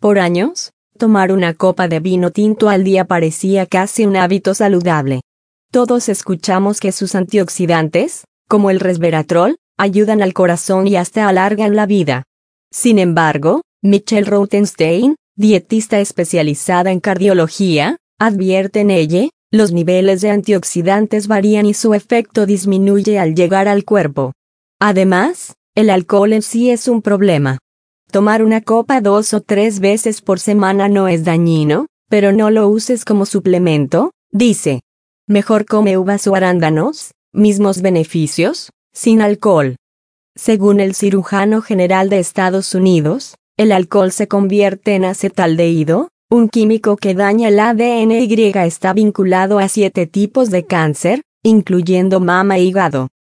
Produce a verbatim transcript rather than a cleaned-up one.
Por años, tomar una copa de vino tinto al día parecía casi un hábito saludable. Todos escuchamos que sus antioxidantes, como el resveratrol, ayudan al corazón y hasta alargan la vida. Sin embargo, Michelle Rothenstein, dietista especializada en cardiología, advierte en ella, los niveles de antioxidantes varían y su efecto disminuye al llegar al cuerpo. Además, el alcohol en sí es un problema. Tomar una copa dos o tres veces por semana no es dañino, pero no lo uses como suplemento, dice. Mejor come uvas o arándanos, mismos beneficios, sin alcohol. Según el cirujano general de Estados Unidos, el alcohol se convierte en acetaldehído, un químico que daña el A D N y está vinculado a siete tipos de cáncer, incluyendo mama e hígado.